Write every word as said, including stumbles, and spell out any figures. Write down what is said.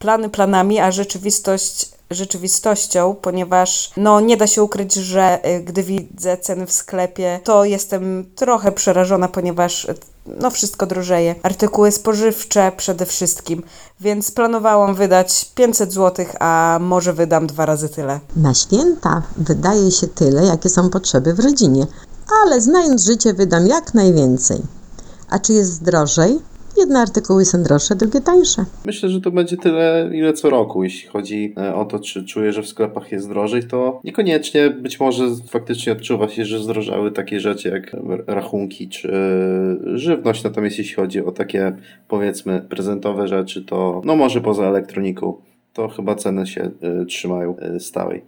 plany planami, a rzeczywistość rzeczywistością, ponieważ no nie da się ukryć, że y, gdy widzę ceny w sklepie, to jestem trochę przerażona, ponieważ y, no wszystko drożeje. Artykuły spożywcze przede wszystkim, więc planowałam wydać pięćset złotych, a może wydam dwa razy tyle. Na święta wydaje się tyle, jakie są potrzeby w rodzinie, ale znając życie wydam jak najwięcej. A czy jest drożej? Jedne artykuły są droższe, drugie tańsze. Myślę, że to będzie tyle, ile co roku. Jeśli chodzi e, o to, czy czuję, że w sklepach jest drożej, to niekoniecznie. Być może faktycznie odczuwa się, że zdrożały takie rzeczy jak rachunki czy żywność. Natomiast jeśli chodzi o takie, powiedzmy, prezentowe rzeczy, to no może poza elektroniką, to chyba ceny się y, trzymają y, stałej.